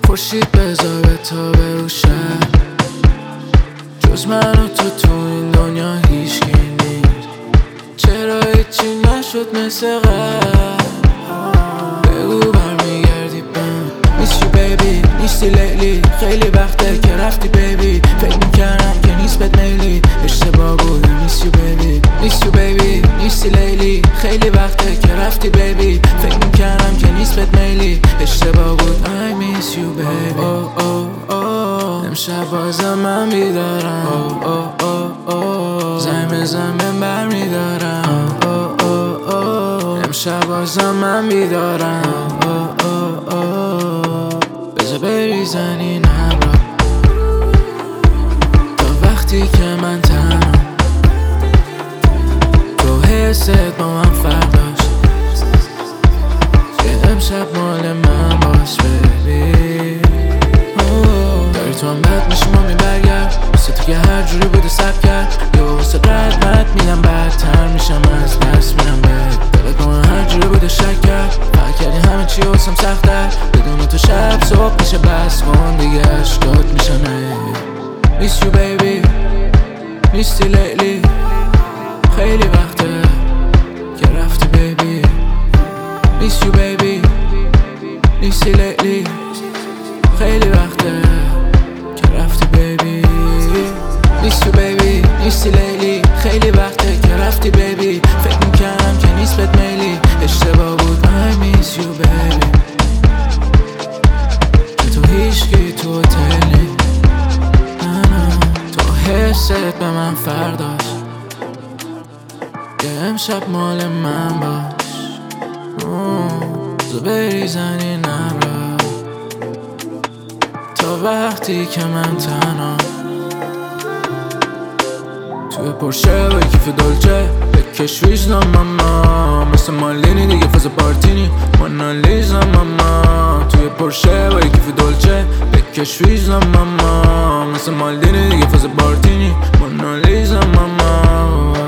خورشید بذار به تا به شب، جز من و تو این دنیا هیچکی نیست. چرا هیچی نشد مثل قبل؟ بگو برمیگردی بهم. Miss you baby نیستی لیلی، خیلی وقته که رفتی بیبی. فکر میکردم که نیست بهت میلی، اشتباه بود. Miss you baby Miss you baby نیستی لیلی، خیلی وقته که رفتی بیبی. فکر میکردم که نیست بهت میلی، اشتباه بود. I miss you baby. oh oh oh امشب بازم من بیدارم. oh oh oh oh زنگ بزن من برمیدارم. oh oh oh امشب بازم من بیدارم. oh oh oh بذار بریزن این ابرا تا وقتی که من تنها. تو حست با من فرق داشت که امشب مال من باش ببین. داری تو هم بد میشی مامی برگرد، واسه تو که هر جوری بوده سب کرد. یا واسه قدمت میدم بدتر میشم از دست میرم بهت. دلت با من هر جوری بوده شک کرد، فکر کردی همه چی واسم سخت‌تر. بدون تو شب صبح میشه بس کن دیگه اشکات میشن. Miss you baby نیستی لیلی، خیلی وقته که رفتی بیبی. Miss you baby نیستی لیلی، خیلی وقته که رفتی بیبی. Miss you baby نیستی لیلی، خیلی وقته که رفتی بیبی. فکر میکردم که نیست بهت میلی، اشتباه بود. I miss you baby که تو هیچکی تو هتلی. تو حست به من فرداش که امشب مال من باش. تو بریزن این ابرا تا وقتی که من تنها. توی پرشه با کیف دولچه بکش ویزنم ماما، مثل مالینی دیگه فاز پارتینی مونالیزا ماما. توی پرشه با کیف دولچه بکش ویزنم ماما، مثل مالینی دیگه فاز پارتینی مونالیزا ماما.